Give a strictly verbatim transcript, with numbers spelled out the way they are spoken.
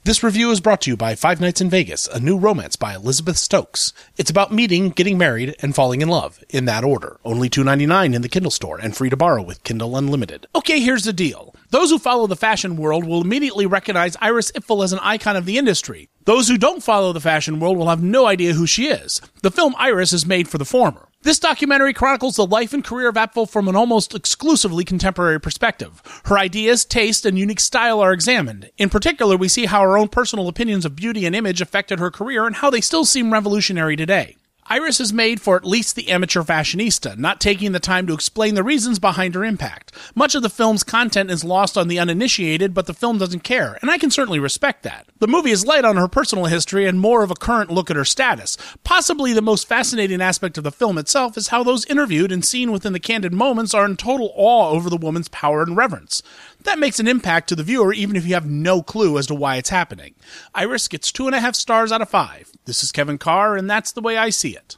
This review is brought to you by Five Nights in Vegas, a new romance by Elizabeth Stokes. It's about meeting, getting married, and falling in love, in that order. Only two dollars and ninety-nine cents in the Kindle store, and free to borrow with Kindle Unlimited. Okay, here's the deal. Those who follow the fashion world will immediately recognize Iris Ipfel as an icon of the industry. Those who don't follow the fashion world will have no idea who she is. The film Iris is made for the former. This documentary chronicles the life and career of Ipfel from an almost exclusively contemporary perspective. Her ideas, taste, and unique style are examined. In particular, we see how her own personal opinions of beauty and image affected her career and how they still seem revolutionary today. Iris is made for at least the amateur fashionista, not taking the time to explain the reasons behind her impact. Much of the film's content is lost on the uninitiated, but the film doesn't care, and I can certainly respect that. The movie is light on her personal history and more of a current look at her status. Possibly the most fascinating aspect of the film itself is how those interviewed and seen within the candid moments are in total awe over the woman's power and reverence. That makes an impact to the viewer even if you have no clue as to why it's happening. Iris gets two and a half stars out of five. This is Kevin Carr, and that's the way I see it.